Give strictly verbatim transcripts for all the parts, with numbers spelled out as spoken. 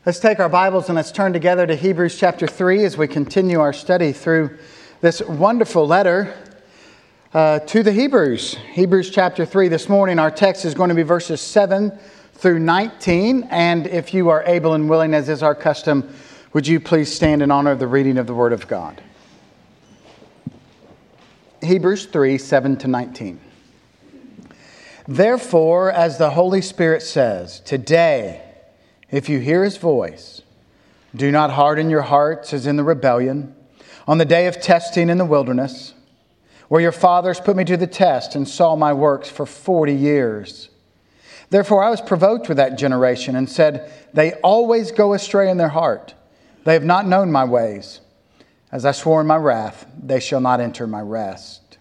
Let's take our Bibles and let's turn together to Hebrews chapter three as we continue our study through this wonderful letter uh, to the Hebrews. Hebrews chapter three. This morning our text is going to be verses seven through nineteen. And if you are able and willing, as is our custom, would you please stand in honor of the reading of the Word of God. Hebrews three, seven to nineteen. Therefore, as the Holy Spirit says, today, if you hear His voice, do not harden your hearts as in the rebellion, on the day of testing in the wilderness, where your fathers put me to the test and saw my works for forty years. Therefore I was provoked with that generation and said, they always go astray in their heart. They have not known my ways. As I swore in my wrath, they shall not enter my rest.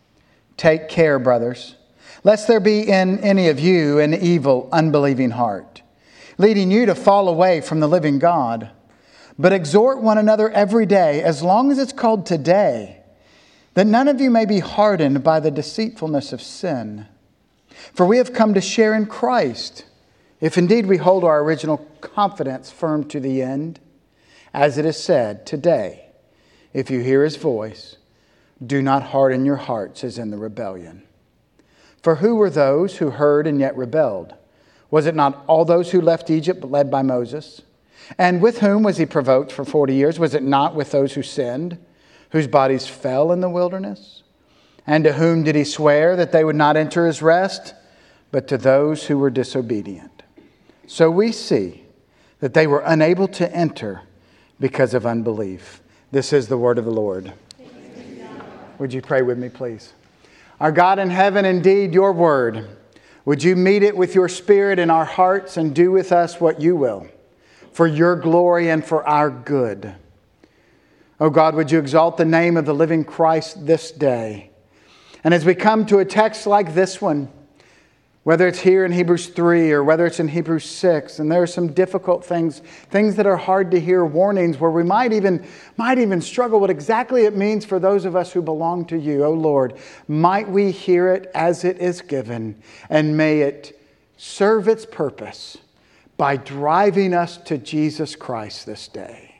Take care, brothers, lest there be in any of you an evil, unbelieving heart, leading you to fall away from the living God. But exhort one another every day, as long as it's called today, that none of you may be hardened by the deceitfulness of sin. For we have come to share in Christ, if indeed we hold our original confidence firm to the end. As it is said, today, if you hear His voice, do not harden your hearts as in the rebellion. For who were those who heard and yet rebelled? Was it not all those who left Egypt led by Moses? And with whom was he provoked for forty years? Was it not with those who sinned, whose bodies fell in the wilderness? And to whom did he swear that they would not enter his rest? But to those who were disobedient. So we see that they were unable to enter because of unbelief. This is the word of the Lord. Would you pray with me, please? Our God in heaven, indeed, your word. Would you meet it with your Spirit in our hearts and do with us what you will, for your glory and for our good. Oh God, would you exalt the name of the living Christ this day? And as we come to a text like this one, whether it's here in Hebrews three or whether it's in Hebrews six, and there are some difficult things, things that are hard to hear, warnings where we might even, might even struggle what exactly it means for those of us who belong to you. Oh Lord, might we hear it as it is given, and may it serve its purpose by driving us to Jesus Christ this day.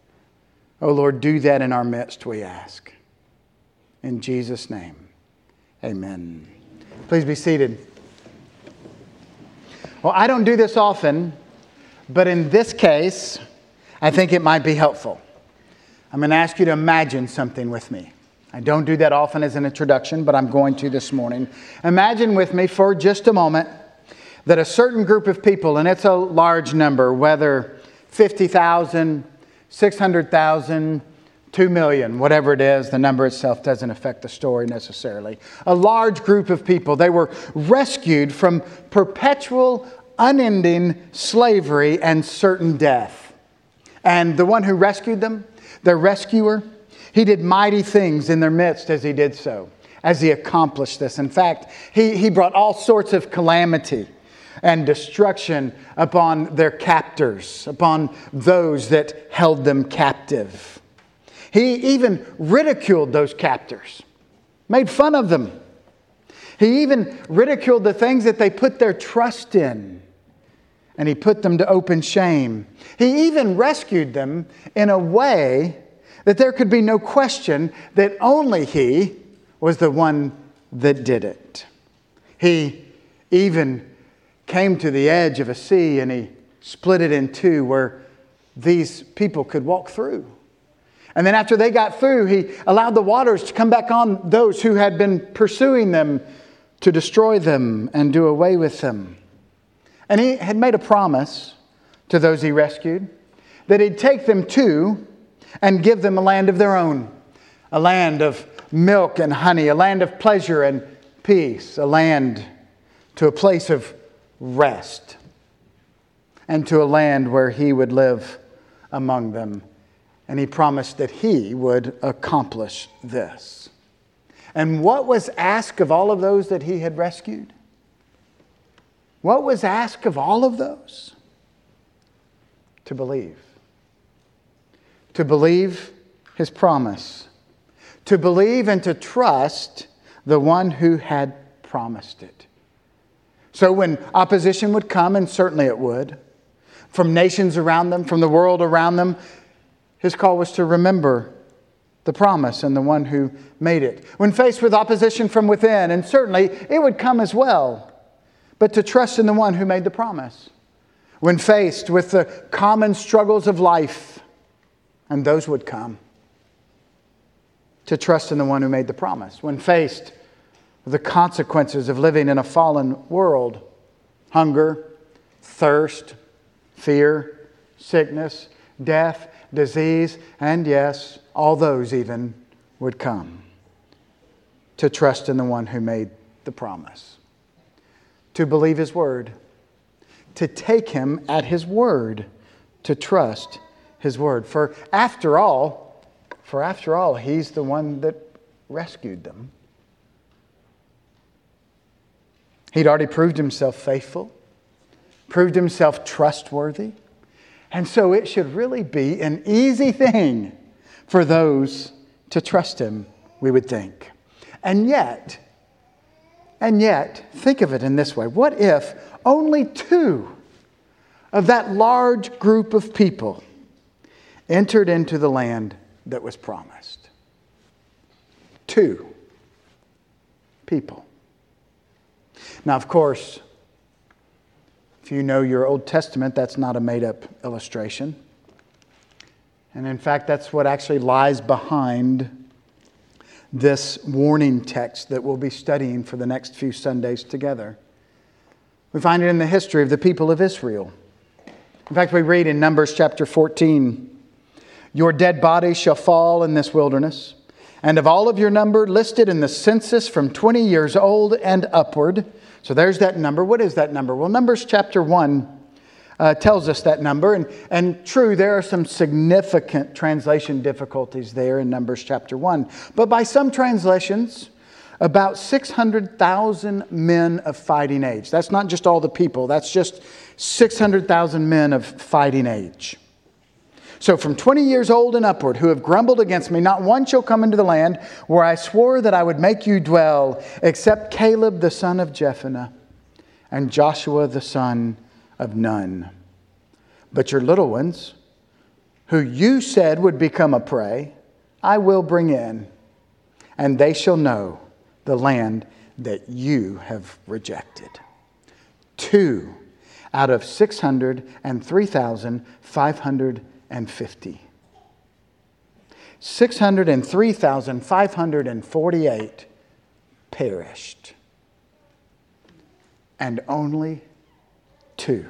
Oh Lord, do that in our midst, we ask. In Jesus' name, amen. Please be seated. Well, I don't do this often, but in this case, I think it might be helpful. I'm going to ask you to imagine something with me. I don't do that often as an introduction, but I'm going to this morning. Imagine with me for just a moment that a certain group of people, and it's a large number, whether fifty thousand, six hundred thousand, two million, whatever it is, the number itself doesn't affect the story necessarily. A large group of people, they were rescued from perpetual, unending slavery and certain death. And the one who rescued them, their rescuer, he did mighty things in their midst as he did so, as he accomplished this. In fact, he, he brought all sorts of calamity and destruction upon their captors, upon those that held them captive. He even ridiculed those captors, made fun of them. He even ridiculed the things that they put their trust in, and he put them to open shame. He even rescued them in a way that there could be no question that only he was the one that did it. He even came to the edge of a sea and he split it in two where these people could walk through. And then after they got through, he allowed the waters to come back on those who had been pursuing them to destroy them and do away with them. And he had made a promise to those he rescued that he'd take them to and give them a land of their own, a land of milk and honey, a land of pleasure and peace, a land to a place of rest, and to a land where he would live among them. And he promised that he would accomplish this. And what was asked of all of those that he had rescued? What was asked of all of those? To believe. To believe his promise. To believe and to trust the one who had promised it. So when opposition would come, and certainly it would, from nations around them, from the world around them. His call was to remember the promise and the one who made it. When faced with opposition from within, and certainly it would come as well, but to trust in the one who made the promise. When faced with the common struggles of life, and those would come, to trust in the one who made the promise. When faced with the consequences of living in a fallen world, hunger, thirst, fear, sickness, death, disease, and yes, all those even would come. To trust in the one who made the promise. To believe His word. To take Him at His word. To trust His word. For after all, for after all, He's the one that rescued them. He'd already proved Himself faithful. Proved Himself trustworthy. And so it should really be an easy thing for those to trust Him, we would think. And yet, and yet, think of it in this way. What if only two of that large group of people entered into the land that was promised? Two people. Now, of course, if you know your Old Testament, that's not a made-up illustration. And in fact, that's what actually lies behind this warning text that we'll be studying for the next few Sundays together. We find it in the history of the people of Israel. In fact, we read in Numbers chapter fourteen, "Your dead bodies shall fall in this wilderness, and of all of your number listed in the census from twenty years old and upward." So there's that number. What is that number? Well, Numbers chapter one uh, tells us that number. And, and true, there are some significant translation difficulties there in Numbers chapter one. But by some translations, about six hundred thousand men of fighting age. That's not just all the people. That's just six hundred thousand men of fighting age. So from twenty years old and upward, who have grumbled against me, not one shall come into the land where I swore that I would make you dwell, except Caleb the son of Jephunneh and Joshua the son of Nun. But your little ones, who you said would become a prey, I will bring in, and they shall know the land that you have rejected. Two out of six hundred three thousand five hundred fifty. six hundred three thousand five hundred forty-eight perished. And only two.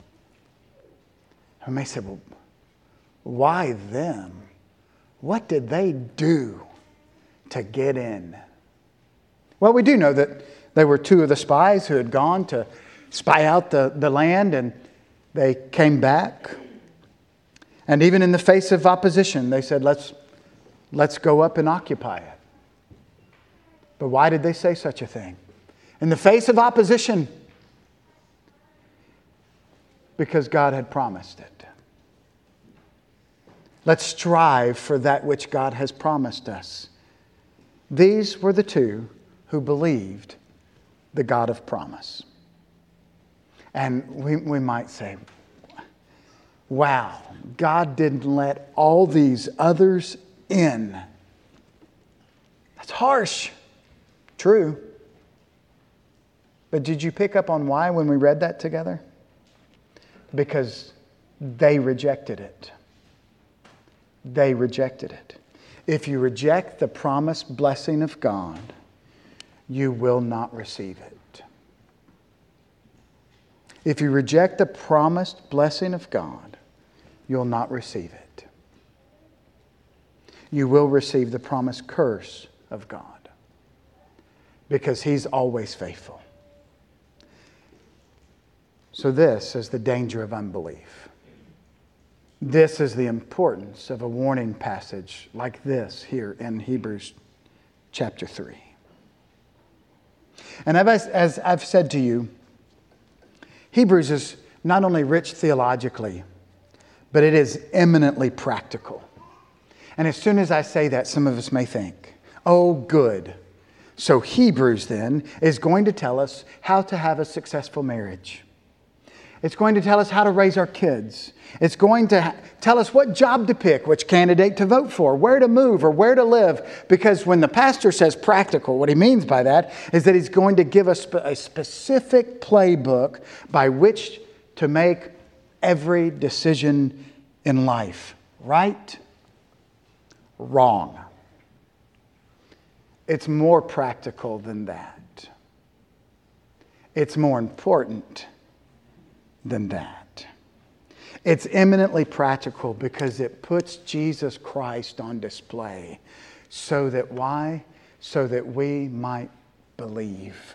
You may say, well, why them? What did they do to get in? Well, we do know that they were two of the spies who had gone to spy out the, the land, and they came back. And even in the face of opposition, they said, let's, let's go up and occupy it. But why did they say such a thing? In the face of opposition, because God had promised it. Let's strive for that which God has promised us. These were the two who believed the God of promise. And we, we might say, wow, God didn't let all these others in. That's harsh. True. But did you pick up on why when we read that together? Because they rejected it. They rejected it. If you reject the promised blessing of God, you will not receive it. If you reject the promised blessing of God, you'll not receive it. You will receive the promised curse of God, because He's always faithful. So this is the danger of unbelief. This is the importance of a warning passage like this here in Hebrews chapter three. And as, as I've said to you, Hebrews is not only rich theologically, but it is eminently practical. And as soon as I say that, some of us may think, oh, good. So Hebrews then is going to tell us how to have a successful marriage. It's going to tell us how to raise our kids. It's going to tell us what job to pick, which candidate to vote for, where to move or where to live. Because when the pastor says practical, what he means by that is that he's going to give us a specific playbook by which to make every decision in life. Right? Wrong. It's more practical than that. It's more important than that. It's eminently practical because it puts Jesus Christ on display. So that why? So that we might believe.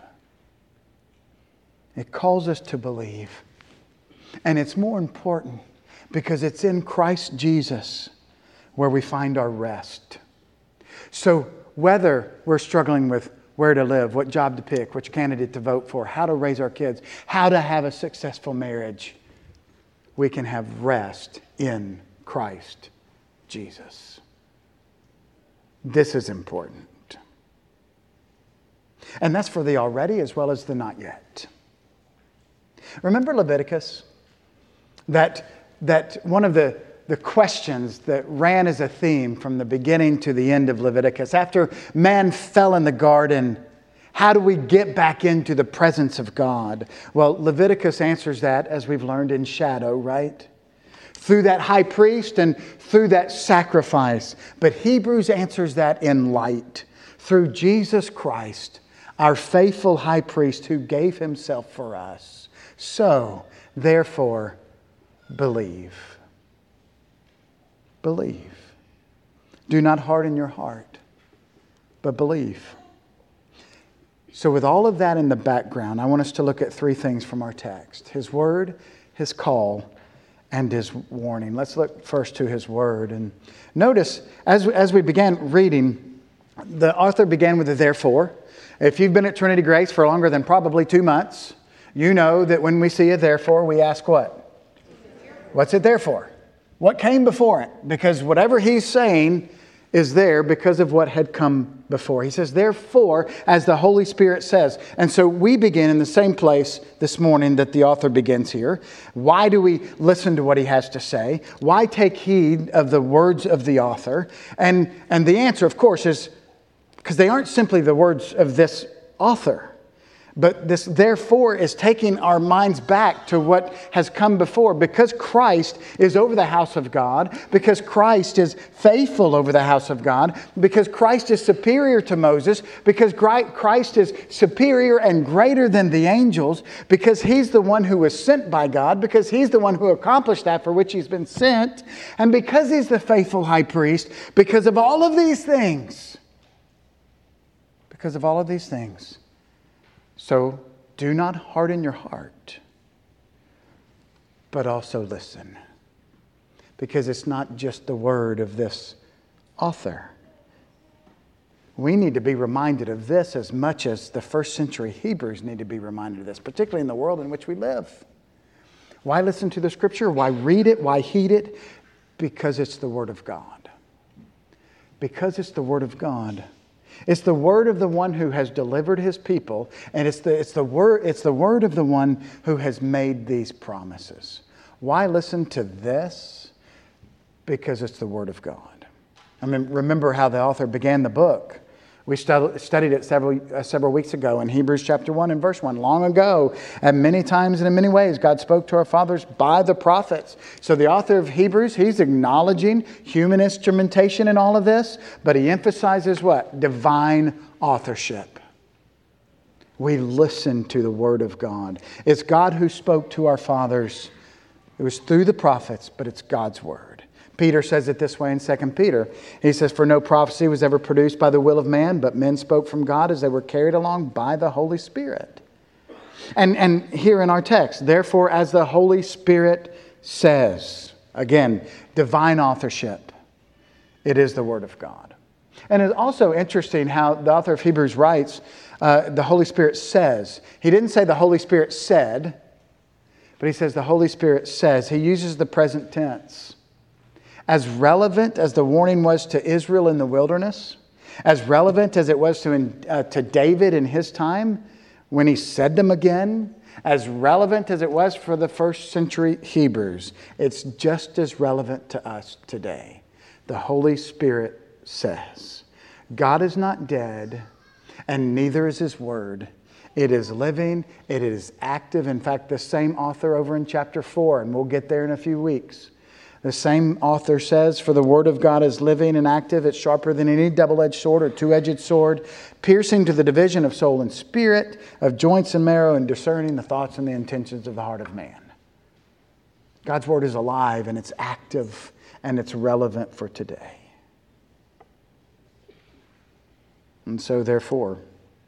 It calls us to believe. And it's more important because it's in Christ Jesus where we find our rest. So whether we're struggling with where to live, what job to pick, which candidate to vote for, how to raise our kids, how to have a successful marriage, we can have rest in Christ Jesus. This is important. And that's for the already as well as the not yet. Remember Leviticus? That, that one of the The questions that ran as a theme from the beginning to the end of Leviticus. After man fell in the garden, how do we get back into the presence of God? Well, Leviticus answers that, as we've learned, in shadow, right? Through that high priest and through that sacrifice. But Hebrews answers that in light. Through Jesus Christ, our faithful high priest who gave himself for us. So, therefore, believe. Believe. Do not harden your heart, but believe. So with all of that in the background, I want us to look at three things from our text. His word, His call, and His warning. Let's look first to His word. And notice, as, as we began reading, the author began with a therefore. If you've been at Trinity Grace for longer than probably two months, you know that when we see a therefore, we ask what? What's it there for? What came before it? Because whatever he's saying is there because of what had come before. He says, therefore, as the Holy Spirit says. And so we begin in the same place this morning that the author begins here. Why do we listen to what he has to say? Why take heed of the words of the author? And, and the answer, of course, is because they aren't simply the words of this author. But this therefore is taking our minds back to what has come before. Because Christ is over the house of God, because Christ is faithful over the house of God, because Christ is superior to Moses, because Christ is superior and greater than the angels, because He's the one who was sent by God, because He's the one who accomplished that for which He's been sent, and because He's the faithful high priest, because of all of these things, because of all of these things, so do not harden your heart, but also listen. Because it's not just the word of this author. We need to be reminded of this as much as the first century Hebrews need to be reminded of this, particularly in the world in which we live. Why listen to the Scripture? Why read it? Why heed it? Because it's the Word of God. Because it's the Word of God. It's the word of the one who has delivered His people, and it's the, it's the word, it's the word of the one who has made these promises. Why listen to this? Because it's the Word of God. I mean, remember how the author began the book. We stud- studied it several, uh, several weeks ago in Hebrews chapter one and verse one. Long ago, and many times and in many ways, God spoke to our fathers by the prophets. So the author of Hebrews, he's acknowledging human instrumentation in all of this, but he emphasizes what? Divine authorship. We listen to the Word of God. It's God who spoke to our fathers. It was through the prophets, but it's God's Word. Peter says it this way in Second Peter. He says, for no prophecy was ever produced by the will of man, but men spoke from God as they were carried along by the Holy Spirit. And, and here in our text, therefore, as the Holy Spirit says, again, divine authorship, it is the Word of God. And it's also interesting how the author of Hebrews writes, uh, the Holy Spirit says. He didn't say the Holy Spirit said, but he says the Holy Spirit says. He uses the present tense. As relevant as the warning was to Israel in the wilderness, as relevant as it was to, uh, to David in his time when he said them again, As relevant as it was for the first century Hebrews, it's just as relevant to us today. The Holy Spirit says, God is not dead, and neither is His Word. It is living, it is active. In fact, the same author over in chapter four, and we'll get there in a few weeks. The same author says, for the Word of God is living and active. It's sharper than any double-edged sword or two-edged sword, piercing to the division of soul and spirit, of joints and marrow, and discerning the thoughts and the intentions of the heart of man. God's Word is alive, and it's active, and it's relevant for today. And so, therefore,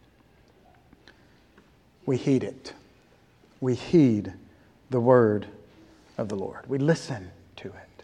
we heed it. We heed the word of the Lord. We listen to it.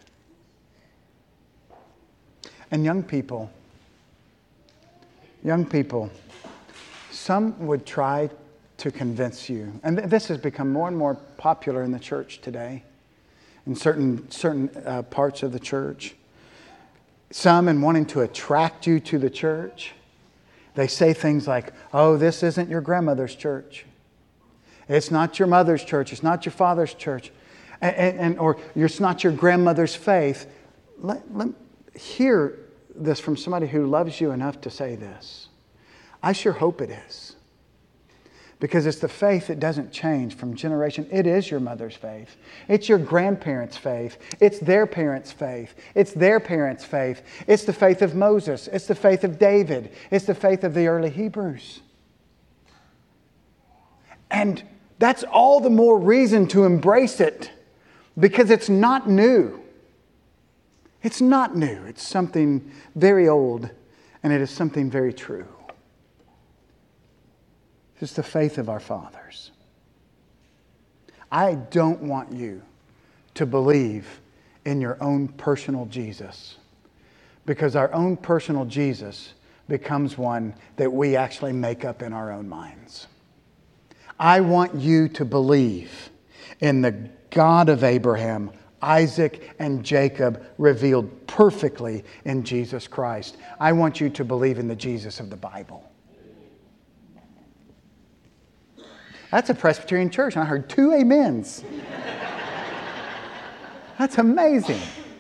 And young people, young people, some would try to convince you, and this has become more and more popular in the church today, in certain, certain uh, parts of the church. Some, in wanting to attract you to the church, they say things like, oh, this isn't your grandmother's church. It's not your mother's church. It's not your father's church. And, and, and or it's not your grandmother's faith. Let, let hear this from somebody who loves you enough to say this. I sure hope it is. Because it's the faith that doesn't change from generation. It is your mother's faith. It's your grandparents' faith. It's their parents' faith. It's their parents' faith. It's the faith of Moses. It's the faith of David. It's the faith of the early Hebrews. And that's all the more reason to embrace it, because it's not new. It's not new. It's something very old, and it is something very true. It's the faith of our fathers. I don't want you to believe in your own personal Jesus, because our own personal Jesus becomes one that we actually make up in our own minds. I want you to believe in the God of Abraham, Isaac, and Jacob revealed perfectly in Jesus Christ. I want you to believe in the Jesus of the Bible. That's a Presbyterian church, and I heard two amens. That's amazing.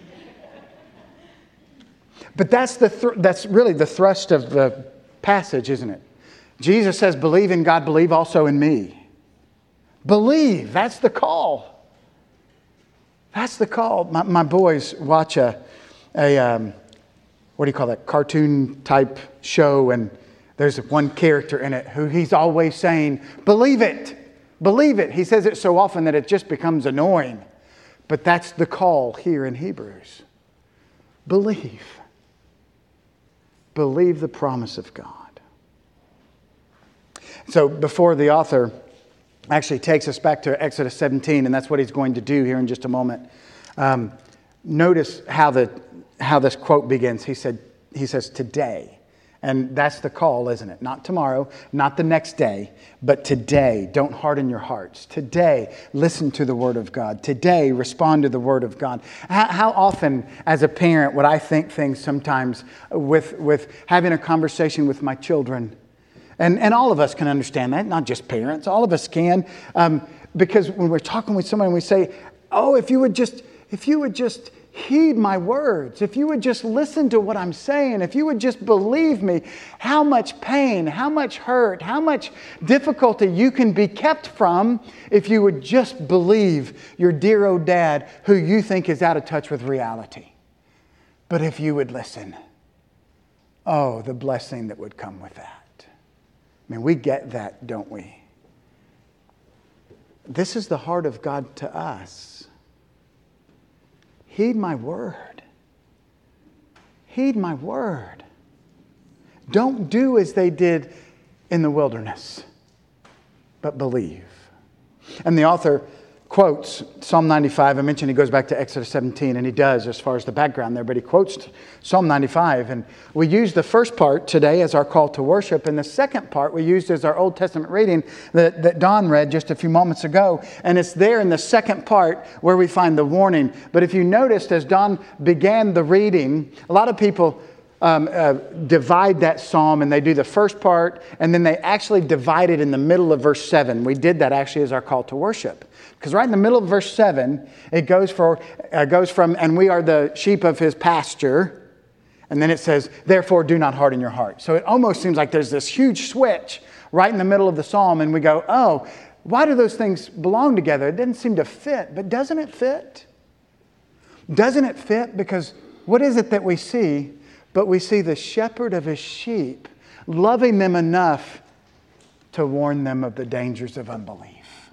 But that's the thr- that's really the thrust of the passage, isn't it? Jesus says, believe in God, believe also in me. Believe, that's the call. That's the call. My, my boys watch a, a um, what do you call that, cartoon type show, and there's one character in it who he's always saying, believe it, believe it. He says it so often that it just becomes annoying. But that's the call here in Hebrews. Believe. Believe the promise of God. So before the author actually takes us back to Exodus seventeen, and that's what he's going to do here in just a moment, um, notice how the how this quote begins. He said, he says, today. And that's the call, isn't it? Not tomorrow, not the next day, but today. Don't harden your hearts. Today, listen to the Word of God. Today, respond to the Word of God. How, how often, as a parent, would I think things sometimes with, with having a conversation with my children? And, and all of us can understand that, not just parents. All of us can. Um, because when we're talking with someone, we say, oh, if you would just, if you would just heed my words, if you would just listen to what I'm saying, if you would just believe me, how much pain, how much hurt, how much difficulty you can be kept from if you would just believe your dear old dad who you think is out of touch with reality. But if you would listen, oh, the blessing that would come with that. I mean, we get that, don't we? This is the heart of God to us. Heed my word. Heed my word. Don't do as they did in the wilderness, but believe. And the author quotes Psalm ninety-five. I mentioned he goes back to Exodus seventeen, and he does as far as the background there, but he quotes Psalm ninety-five. And we use the first part today as our call to worship, and the second part we used as our Old Testament reading that, that Don read just a few moments ago. And it's there in the second part where we find the warning. But if you noticed, as Don began the reading, a lot of people um, uh, divide that psalm, and they do the first part, and then they actually divide it in the middle of verse seven. We did that actually as our call to worship. Because right in the middle of verse seven, it goes, for, uh, goes from, and we are the sheep of his pasture. And then it says, therefore do not harden your heart. So it almost seems like there's this huge switch right in the middle of the psalm. And we go, oh, why do those things belong together? It didn't seem to fit. But doesn't it fit? Doesn't it fit? Because what is it that we see? But we see the shepherd of his sheep loving them enough to warn them of the dangers of unbelief.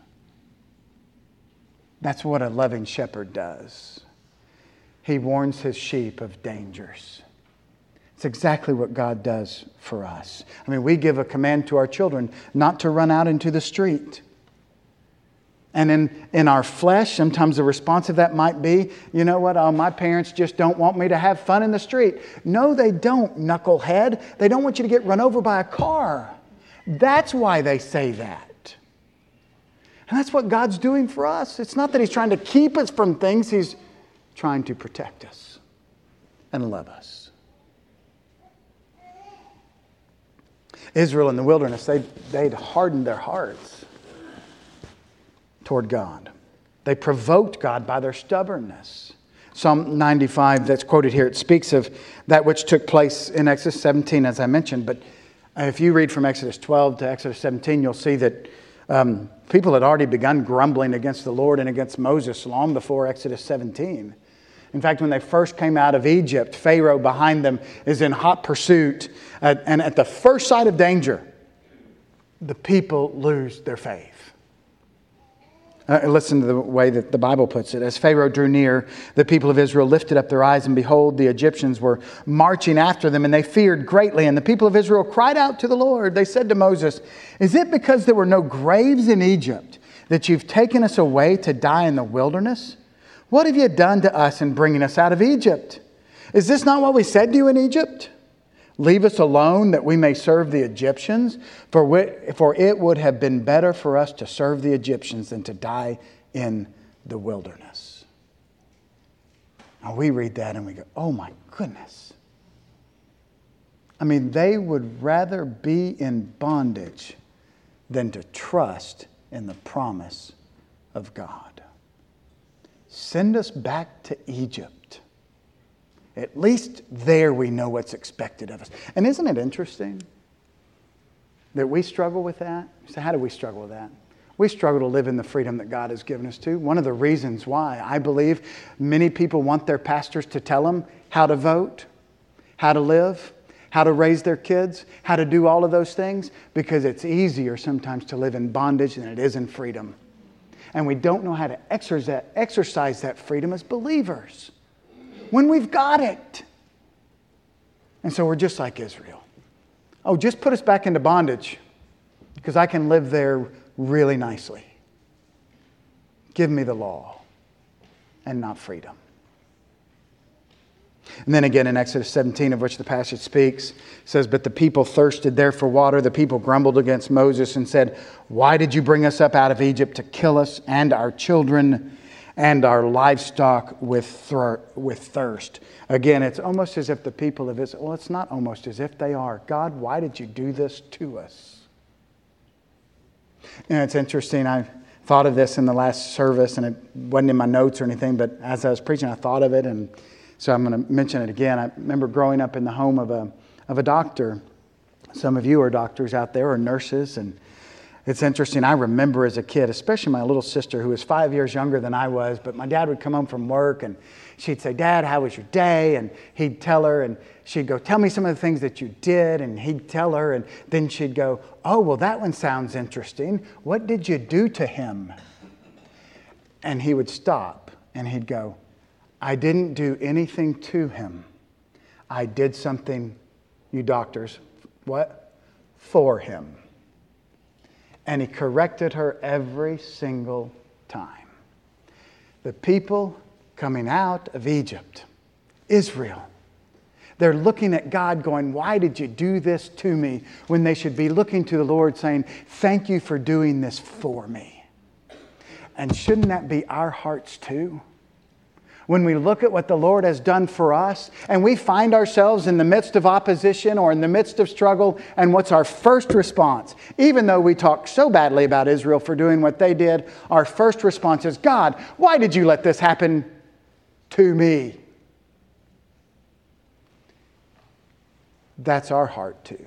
That's what a loving shepherd does. He warns his sheep of dangers. It's exactly what God does for us. I mean, we give a command to our children not to run out into the street. And in, in our flesh, sometimes the response of that might be, you know what, oh, my parents just don't want me to have fun in the street. No, they don't, knucklehead. They don't want you to get run over by a car. That's why they say that. And that's what God's doing for us. It's not that He's trying to keep us from things. He's trying to protect us and love us. Israel in the wilderness, they, they'd hardened their hearts toward God. They provoked God by their stubbornness. Psalm ninety-five that's quoted here, it speaks of that which took place in Exodus seventeen, as I mentioned. But if you read from Exodus twelve to Exodus seventeen, you'll see that um, people had already begun grumbling against the Lord and against Moses long before Exodus seventeen. In fact, when they first came out of Egypt, Pharaoh behind them is in hot pursuit. Uh, and at the first sight of danger, the people lose their faith. Uh, listen to the way that the Bible puts it. As Pharaoh drew near, the people of Israel lifted up their eyes, and behold, the Egyptians were marching after them, and they feared greatly. And the people of Israel cried out to the Lord. They said to Moses, "Is it because there were no graves in Egypt that you've taken us away to die in the wilderness? What have you done to us in bringing us out of Egypt? Is this not what we said to you in Egypt? Leave us alone that we may serve the Egyptians, for we, for it would have been better for us to serve the Egyptians than to die in the wilderness." Now we read that and we go, oh my goodness. I mean, they would rather be in bondage than to trust in the promise of God. Send us back to Egypt. At least there we know what's expected of us. And isn't it interesting that we struggle with that? So how do we struggle with that? We struggle to live in the freedom that God has given us to. One of the reasons why I believe many people want their pastors to tell them how to vote, how to live, how to raise their kids, how to do all of those things, because it's easier sometimes to live in bondage than it is in freedom. And we don't know how to exercise that freedom as believers when we've got it. And so we're just like Israel. Oh, just put us back into bondage because I can live there really nicely. Give me the law and not freedom. And then again in Exodus seventeen, of which the passage speaks, says, "But the people thirsted there for water. The people grumbled against Moses and said, 'Why did you bring us up out of Egypt to kill us and our children and our livestock with, thir- with thirst?'" Again, it's almost as if the people of Israel, well, it's not almost as if they are. God, why did you do this to us? You know, it's interesting. I thought of this in the last service, and it wasn't in my notes or anything, but as I was preaching, I thought of it, and so I'm going to mention it again. I remember growing up in the home of a of a doctor. Some of you are doctors out there or nurses, and it's interesting. I remember as a kid, especially my little sister who was five years younger than I was, but my dad would come home from work and she'd say, "Dad, how was your day?" And he'd tell her, and she'd go, "Tell me some of the things that you did." And he'd tell her, and then she'd go, "Oh, well, that one sounds interesting. What did you do to him?" And he would stop and he'd go, "I didn't do anything to him. I did something, you doctors, what? For him." And he corrected her every single time. The people coming out of Egypt, Israel, they're looking at God going, "Why did you do this to me?" When they should be looking to the Lord saying, "Thank you for doing this for me." And shouldn't that be our hearts too? When we look at what the Lord has done for us and we find ourselves in the midst of opposition or in the midst of struggle, and what's our first response? Even though we talk so badly about Israel for doing what they did, our first response is, God, why did you let this happen to me? That's our heart too.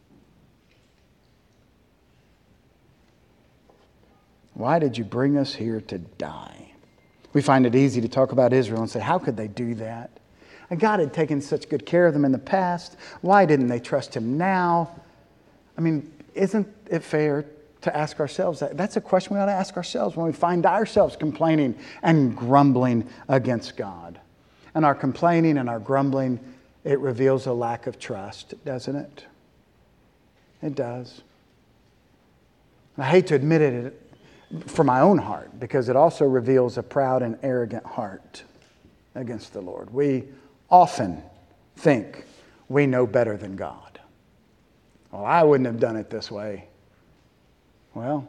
Why did you bring us here to die? We find it easy to talk about Israel and say, how could they do that? And God had taken such good care of them in the past. Why didn't they trust Him now? I mean, isn't it fair to ask ourselves that? That's a question we ought to ask ourselves when we find ourselves complaining and grumbling against God. And our complaining and our grumbling, it reveals a lack of trust, doesn't it? It does. I hate to admit it for my own heart, because it also reveals a proud and arrogant heart against the Lord. We often think we know better than God. Well, I wouldn't have done it this way. Well,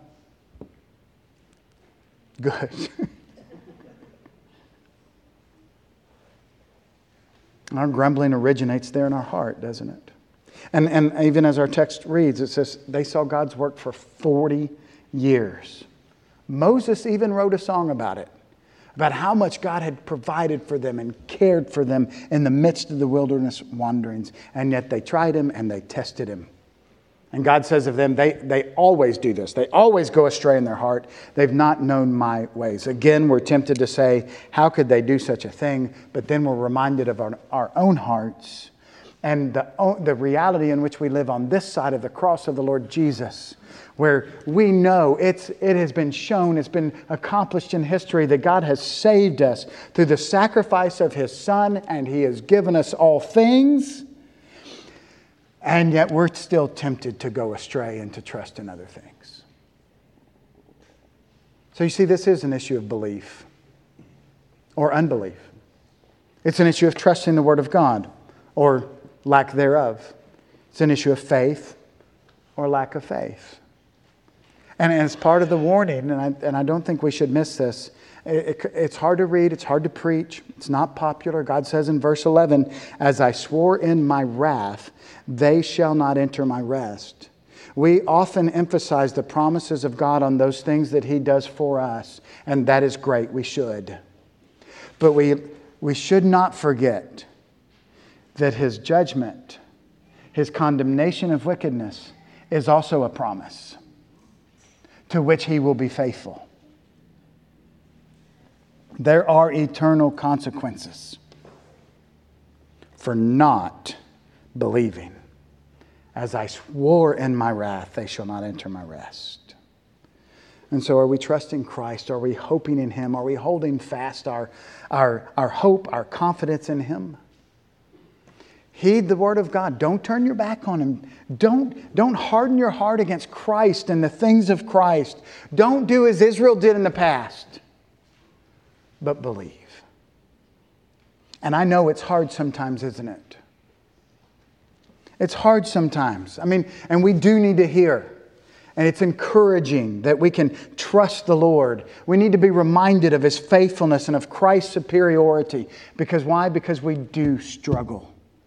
good. Our grumbling originates there in our heart, doesn't it? And, and even as our text reads, it says they saw God's work for forty years. Moses even wrote a song about it, about how much God had provided for them and cared for them in the midst of the wilderness wanderings. And yet they tried Him and they tested Him. And God says of them, they, they always do this. They always go astray in their heart. They've not known my ways. Again, we're tempted to say, how could they do such a thing? But then we're reminded of our, our own hearts and the, the reality in which we live on this side of the cross of the Lord Jesus, where we know it's, it has been shown, it's been accomplished in history that God has saved us through the sacrifice of His Son, and He has given us all things. And yet we're still tempted to go astray and to trust in other things. So you see, this is an issue of belief or unbelief. It's an issue of trusting the Word of God or lack thereof. It's an issue of faith or lack of faith. And as part of the warning, and I, and I don't think we should miss this, it, it, it's hard to read, it's hard to preach, it's not popular. God says in verse eleven, as I swore in my wrath, they shall not enter my rest. We often emphasize the promises of God on those things that He does for us, and that is great, we should. But we, we should not forget that His judgment, His condemnation of wickedness, is also a promise to which He will be faithful. There are eternal consequences for not believing. As I swore in my wrath, they shall not enter my rest. And so are we trusting Christ? Are we hoping in Him? Are we holding fast our, our, our hope, our confidence in Him? Heed the Word of God. Don't turn your back on Him. Don't, don't harden your heart against Christ and the things of Christ. Don't do as Israel did in the past, but believe. And I know it's hard sometimes, isn't it? It's hard sometimes. I mean, and we do need to hear. And it's encouraging that we can trust the Lord. We need to be reminded of His faithfulness and of Christ's superiority. Because why? Because we do struggle.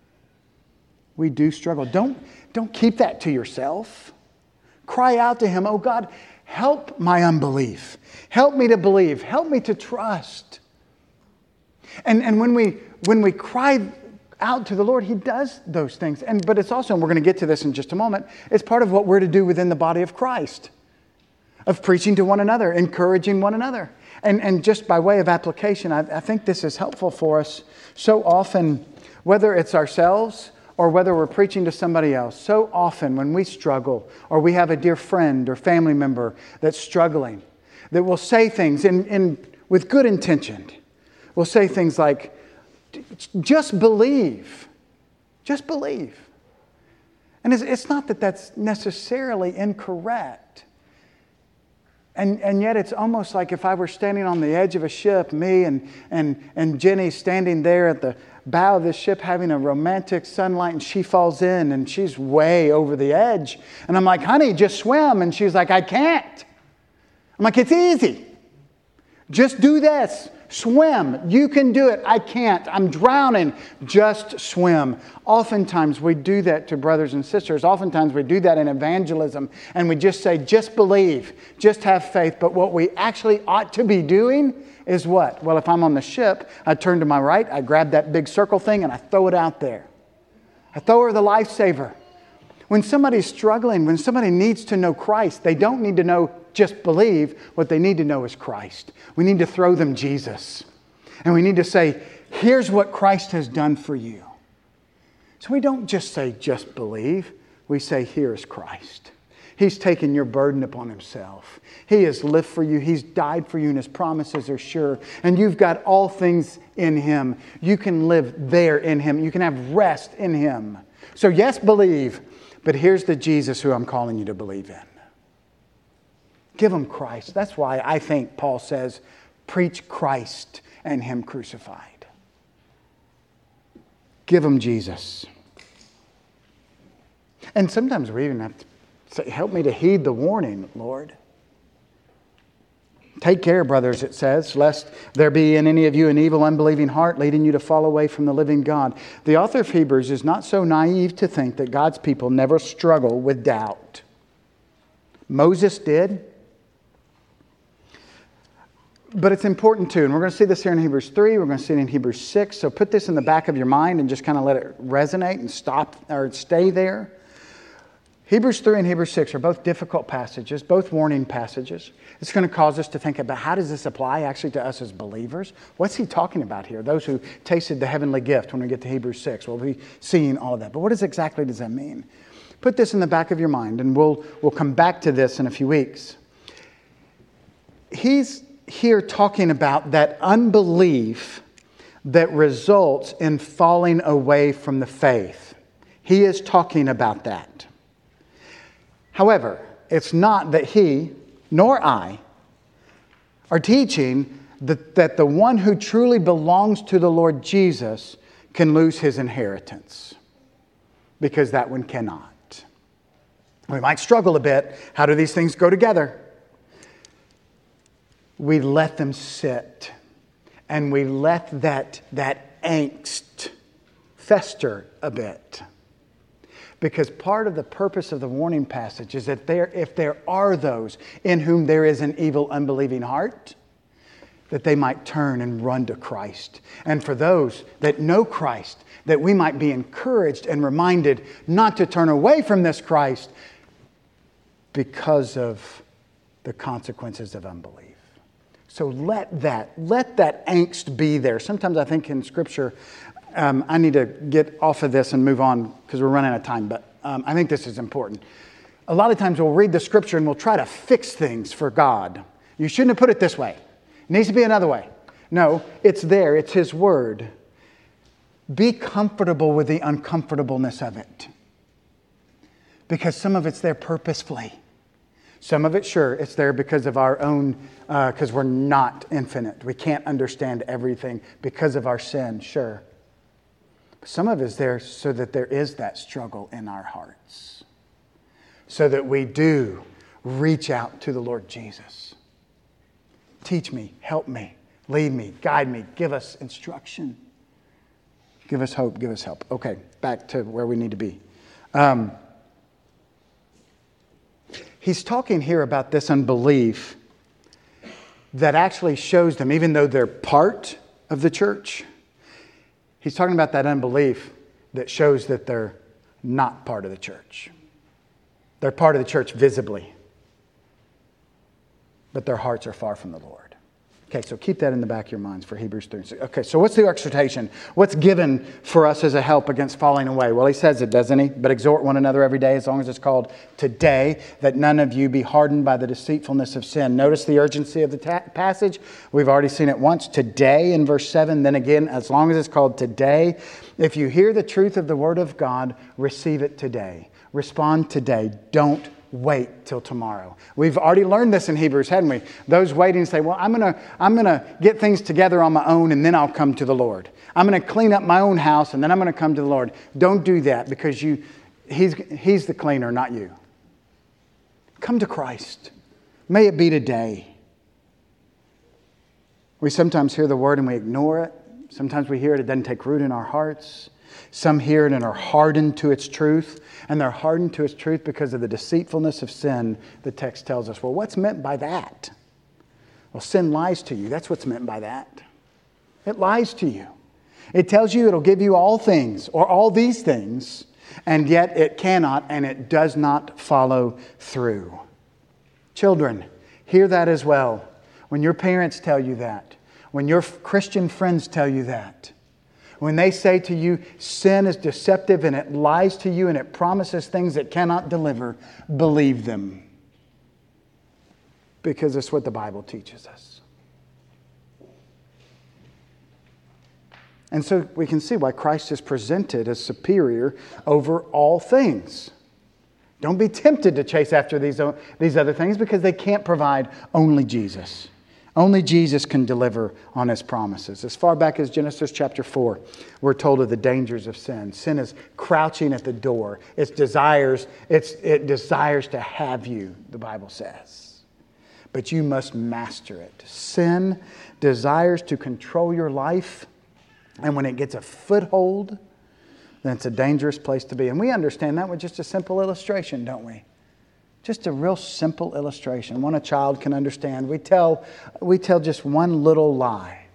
We do struggle. Don't, don't keep that to yourself. Cry out to Him, oh God, help my unbelief. Help me to believe. Help me to trust. And, and when we when we cry out to the Lord, He does those things. And but it's also, and we're going to get to this in just a moment, it's part of what we're to do within the body of Christ. Of preaching to one another, encouraging one another. And, and just by way of application, I, I think this is helpful for us. So often, whether it's ourselves or whether we're preaching to somebody else, so often when we struggle, or we have a dear friend or family member that's struggling, that will say things in, in, with good intention. We'll say things like, just believe. Just believe. And it's, it's not that that's necessarily incorrect. And, and yet it's almost like if I were standing on the edge of a ship, me and, and, and Jenny standing there at the bow of this ship having a romantic sunlight, and she falls in and she's way over the edge. And I'm like, honey, just swim. And she's like, I can't. I'm like, it's easy. Just do this. Swim. You can do it. I can't. I'm drowning. Just swim. Oftentimes we do that to brothers and sisters. Oftentimes we do that in evangelism. And we just say, just believe. Just have faith. But what we actually ought to be doing is what? Well, if I'm on the ship, I turn to my right. I grab that big circle thing and I throw it out there. I throw her the lifesaver. When somebody's struggling, when somebody needs to know Christ, they don't need to know just believe. What they need to know is Christ. We need to throw them Jesus. And we need to say, here's what Christ has done for you. So we don't just say, just believe. We say, here is Christ. He's taken your burden upon Himself. He has lived for you. He's died for you, and His promises are sure. And you've got all things in Him. You can live there in Him. You can have rest in Him. So yes, believe. But here's the Jesus who I'm calling you to believe in. Give them Christ. That's why I think Paul says, preach Christ and Him crucified. Give them Jesus. And sometimes we even have to say, help me to heed the warning, Lord. Take care, brothers, it says, lest there be in any of you an evil, unbelieving heart leading you to fall away from the living God. The author of Hebrews is not so naive to think that God's people never struggle with doubt. Moses did. But it's important too, and we're going to see this here in Hebrews three, we're going to see it in Hebrews six, so put this in the back of your mind and just kind of let it resonate and stop or stay there. Hebrews three and Hebrews six are both difficult passages, both warning passages. It's going to cause us to think about how does this apply actually to us as believers? What's he talking about here? Those who tasted the heavenly gift when we get to Hebrews six. We'll be seeing all of that. But what is exactly does that mean? Put this in the back of your mind, and we'll, we'll come back to this in a few weeks. He's here talking about that unbelief that results in falling away from the faith. He is talking about that. However, it's not that he nor I are teaching that, that the one who truly belongs to the Lord Jesus can lose his inheritance, because that one cannot. We might struggle a bit. How do these things go together? We let them sit, and we let that, that angst fester a bit. Because part of the purpose of the warning passage is that there, if there are those in whom there is an evil, unbelieving heart, that they might turn and run to Christ. And for those that know Christ, that we might be encouraged and reminded not to turn away from this Christ because of the consequences of unbelief. So let that, let that angst be there. Sometimes I think in Scripture, um, I need to get off of this and move on because we're running out of time, but um, I think this is important. A lot of times we'll read the Scripture and we'll try to fix things for God. You shouldn't have put it this way. It needs to be another way. No, it's there. It's His Word. Be comfortable with the uncomfortableness of it, because some of it's there purposefully. Some of it, sure, it's there because of our own, because uh, we're not infinite. We can't understand everything because of our sin, sure. But some of it is there so that there is that struggle in our hearts, so that we do reach out to the Lord Jesus. Teach me, help me, lead me, guide me, give us instruction. Give us hope, give us help. Okay, back to where we need to be. Um, He's talking here about this unbelief that actually shows them, even though they're part of the church, he's talking about that unbelief that shows that they're not part of the church. They're part of the church visibly, but their hearts are far from the Lord. Okay, so keep that in the back of your minds for Hebrews three. Okay, so what's the exhortation? What's given for us as a help against falling away? Well, he says it, doesn't he? But exhort one another every day, as long as it's called today, that none of you be hardened by the deceitfulness of sin. Notice the urgency of the ta- passage. We've already seen it once. Today in verse seven. Then again, as long as it's called today. If you hear the truth of the Word of God, receive it today. Respond today. Don't wait till tomorrow. We've already learned this in Hebrews, hadn't we? Those waiting say, well, I'm going to I'm going to get things together on my own and then I'll come to the Lord. I'm going to clean up my own house and then I'm going to come to the Lord. Don't do that, because you he's he's the cleaner, not you. Come to Christ. May it be today. We sometimes hear the word and we ignore it. Sometimes we hear it, it doesn't take root in our hearts. Some hear it and are hardened to its truth. And they're hardened to its truth because of the deceitfulness of sin, the text tells us. Well, what's meant by that? Well, sin lies to you. That's what's meant by that. It lies to you. It tells you it'll give you all things or all these things, and yet it cannot and it does not follow through. Children, hear that as well. When your parents tell you that, when your Christian friends tell you that, when they say to you, sin is deceptive and it lies to you and it promises things it cannot deliver, believe them. Because it's what the Bible teaches us. And so we can see why Christ is presented as superior over all things. Don't be tempted to chase after these, these other things because they can't provide. Only Jesus. Only Jesus can deliver on His promises. As far back as Genesis chapter four, we're told of the dangers of sin. Sin is crouching at the door. It desires, it's, it desires to have you, the Bible says. But you must master it. Sin desires to control your life. And when it gets a foothold, then it's a dangerous place to be. And we understand that with just a simple illustration, don't we? Just a real simple illustration, one a child can understand. We tell, we tell just one little lie.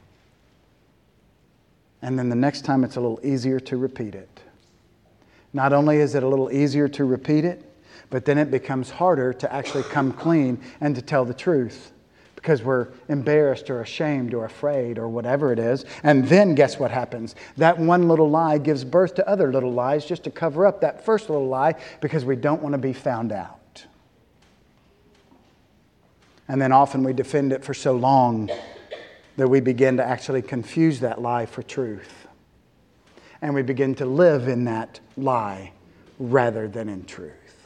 And then the next time it's a little easier to repeat it. Not only is it a little easier to repeat it, but then it becomes harder to actually come clean and to tell the truth. Because we're embarrassed or ashamed or afraid or whatever it is. And then guess what happens? That one little lie gives birth to other little lies just to cover up that first little lie because we don't want to be found out. And then often we defend it for so long that we begin to actually confuse that lie for truth. And we begin to live in that lie rather than in truth.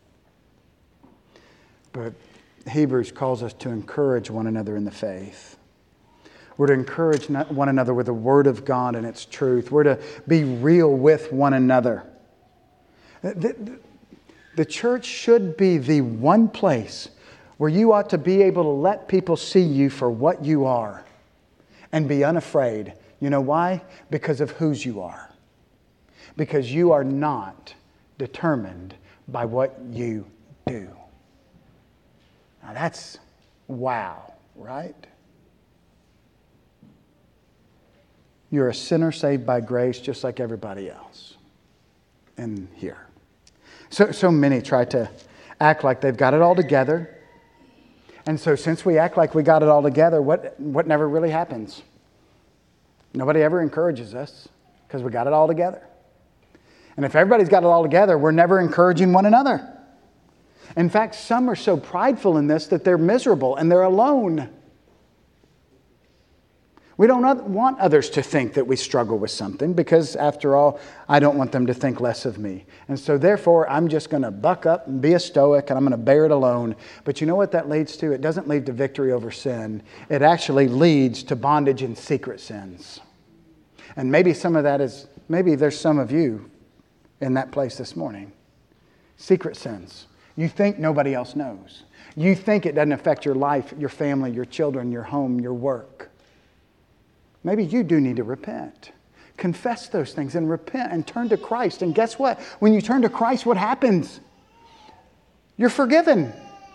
But Hebrews calls us to encourage one another in the faith. We're to encourage one another with the Word of God and its truth. We're to be real with one another. The, the church should be the one place where you ought to be able to let people see you for what you are and be unafraid. You know why? Because of whose you are. Because you are not determined by what you do. Now that's wow, right? You're a sinner saved by grace just like everybody else in here. So, so many try to act like they've got it all together. And so since we act like we got it all together, what, what never really happens? Nobody ever encourages us because we got it all together. And if everybody's got it all together, we're never encouraging one another. In fact, some are so prideful in this that they're miserable and they're alone. We don't want others to think that we struggle with something because, after all, I don't want them to think less of me. And so, therefore, I'm just going to buck up and be a stoic and I'm going to bear it alone. But you know what that leads to? It doesn't lead to victory over sin. It actually leads to bondage in secret sins. And maybe some of that is, maybe there's some of you in that place this morning. Secret sins. You think nobody else knows. You think it doesn't affect your life, your family, your children, your home, your work. Maybe you do need to repent. Confess those things and repent and turn to Christ. And guess what? When you turn to Christ, what happens? You're forgiven.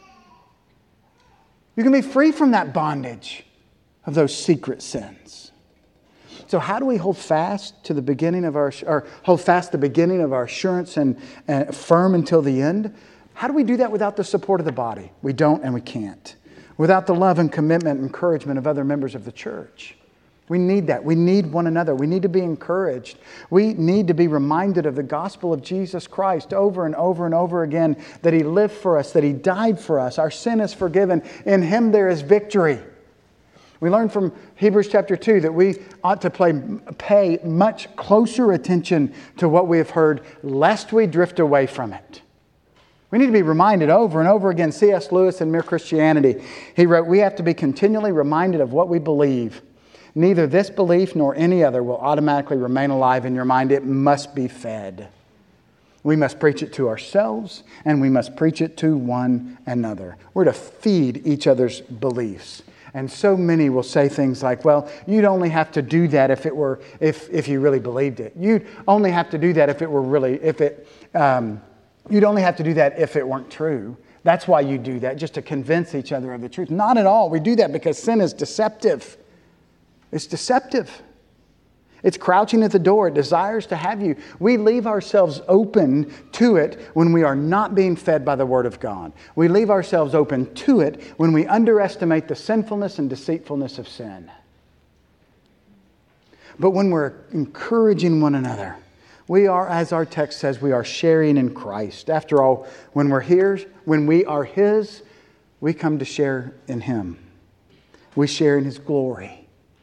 You can be free from that bondage of those secret sins. So how do we hold fast to the beginning of our, or hold fast the beginning of our assurance and, and firm until the end? How do we do that without the support of the body? We don't and we can't. Without the love and commitment and encouragement of other members of the church. We need that. We need one another. We need to be encouraged. We need to be reminded of the gospel of Jesus Christ over and over and over again, that He lived for us, that He died for us. Our sin is forgiven. In Him there is victory. We learn from Hebrews chapter two that we ought to play, pay much closer attention to what we have heard, lest we drift away from it. We need to be reminded over and over again. C S Lewis in Mere Christianity, he wrote, we have to be continually reminded of what we believe. Neither this belief nor any other will automatically remain alive in your mind. It must be fed. We must preach it to ourselves and we must preach it to one another. We're to feed each other's beliefs. And so many will say things like, well, you'd only have to do that if it were, if, if you really believed it. You'd only have to do that if it were really, if it, um, you'd only have to do that if it weren't true. That's why you do that, just to convince each other of the truth. Not at all. We do that because sin is deceptive. It's deceptive. It's crouching at the door. It desires to have you. We leave ourselves open to it when we are not being fed by the Word of God. We leave ourselves open to it when we underestimate the sinfulness and deceitfulness of sin. But when we're encouraging one another, we are, as our text says, we are sharing in Christ. After all, when we're here, when we are His, we come to share in Him. We share in His glory.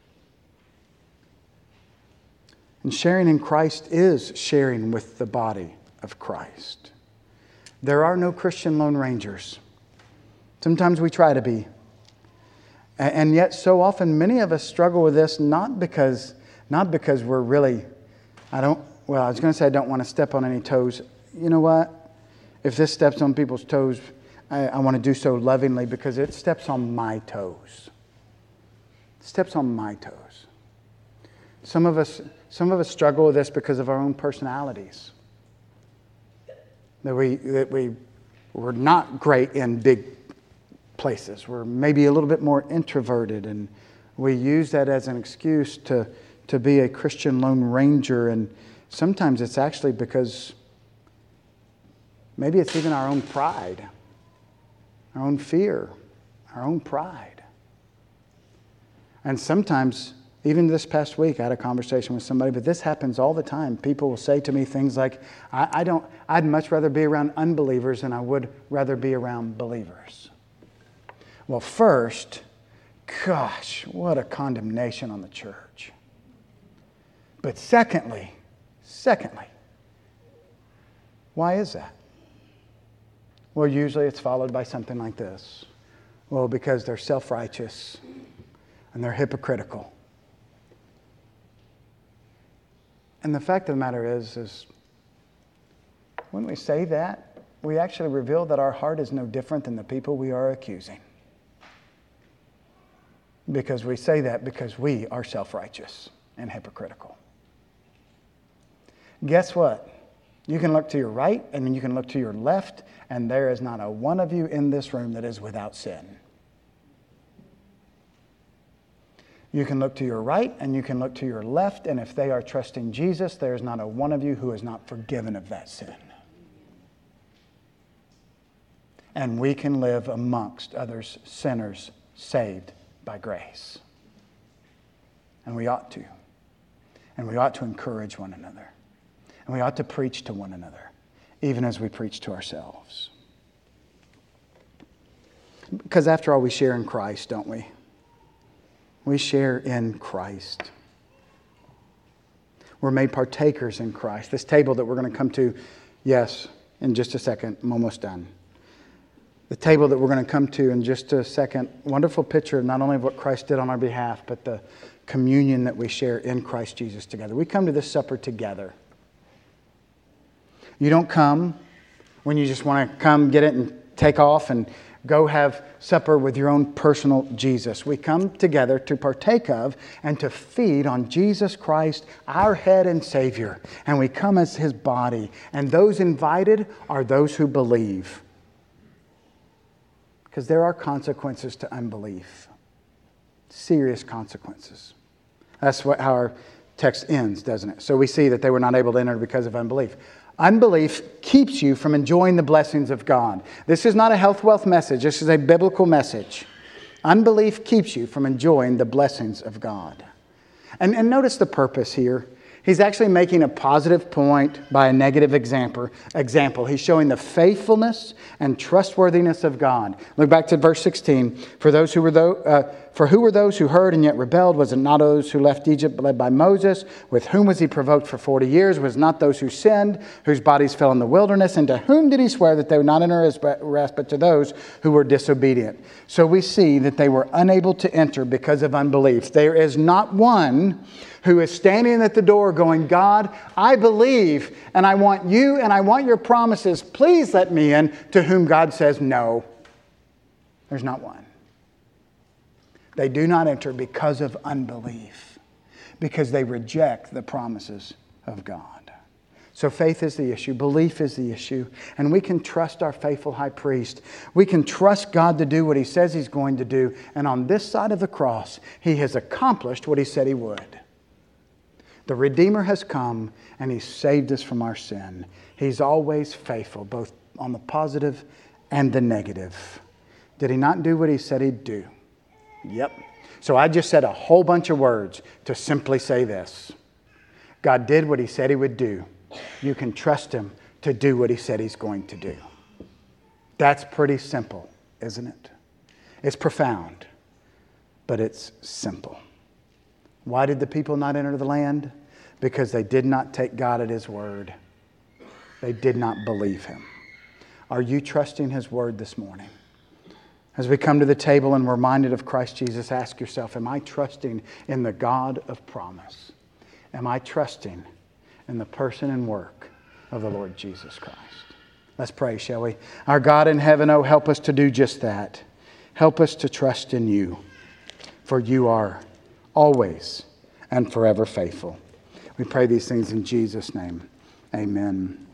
And sharing in Christ is sharing with the body of Christ. There are no Christian lone rangers. Sometimes we try to be. And yet so often many of us struggle with this not because, not because we're really, I don't, well, I was going to say I don't want to step on any toes. You know what? If this steps on people's toes, I, I want to do so lovingly because it steps on my toes. It steps on my toes. Some of us... Some of us struggle with this because of our own personalities. That we that we we're not great in big places. We're maybe a little bit more introverted, and we use that as an excuse to to be a Christian lone ranger. And sometimes it's actually because maybe it's even our own pride, our own fear, our own pride. And sometimes, even this past week, I had a conversation with somebody, but this happens all the time. People will say to me things like, I, I don't, I'd much rather be around unbelievers than I would rather be around believers. Well, first, gosh, what a condemnation on the church. But secondly, secondly, why is that? Well, usually it's followed by something like this. Well, because they're self-righteous and they're hypocritical. And the fact of the matter is, is when we say that, we actually reveal that our heart is no different than the people we are accusing. Because we say that because we are self-righteous and hypocritical. Guess what? You can look to your right and then you can look to your left, and there is not a one of you in this room that is without sin. You can look to your right and you can look to your left, and if they are trusting Jesus, there is not a one of you who is not forgiven of that sin. And we can live amongst others sinners saved by grace. And we ought to. And we ought to encourage one another. And we ought to preach to one another, even as we preach to ourselves. Because after all, we share in Christ, don't we? We share in Christ. We're made partakers in Christ. This table that we're going to come to, yes, in just a second. I'm almost done. The table that we're going to come to in just a second, wonderful picture not only of what Christ did on our behalf, but the communion that we share in Christ Jesus together. We come to this supper together. You don't come when you just want to come, get it, and take off and go have supper with your own personal Jesus. We come together to partake of and to feed on Jesus Christ, our head and Savior. And we come as His body. And those invited are those who believe. Because there are consequences to unbelief. Serious consequences. That's what, how our text ends, doesn't it? So we see that they were not able to enter because of unbelief. Unbelief keeps you from enjoying the blessings of God. This is not a health wealth message. This is a biblical message. Unbelief keeps you from enjoying the blessings of God. And, and notice the purpose here. He's actually making a positive point by a negative example. Example. He's showing the faithfulness and trustworthiness of God. Look back to verse sixteen. For those who were those, uh, for who were those who heard and yet rebelled? Was it not those who left Egypt led by Moses? With whom was he provoked for forty years? Was it not those who sinned, whose bodies fell in the wilderness? And to whom did he swear that they would not enter his rest, but to those who were disobedient? So we see that they were unable to enter because of unbelief. There is not one who is standing at the door going, God, I believe, and I want you, and I want your promises. Please let me in, to whom God says no. There's not one. They do not enter because of unbelief, because they reject the promises of God. So faith is the issue. Belief is the issue. And we can trust our faithful high priest. We can trust God to do what He says He's going to do. And on this side of the cross, He has accomplished what He said He would. The Redeemer has come and He saved us from our sin. He's always faithful, both on the positive and the negative. Did He not do what He said He'd do? Yep. So I just said a whole bunch of words to simply say this. God did what He said He would do. You can trust Him to do what He said He's going to do. That's pretty simple, isn't it? It's profound, but it's simple. Why did the people not enter the land? Because they did not take God at His word. They did not believe Him. Are you trusting His word this morning? As we come to the table and we're reminded of Christ Jesus, ask yourself, am I trusting in the God of promise? Am I trusting in the person and work of the Lord Jesus Christ? Let's pray, shall we? Our God in heaven, oh, help us to do just that. Help us to trust in You, for You are always and forever faithful. We pray these things in Jesus' name. Amen.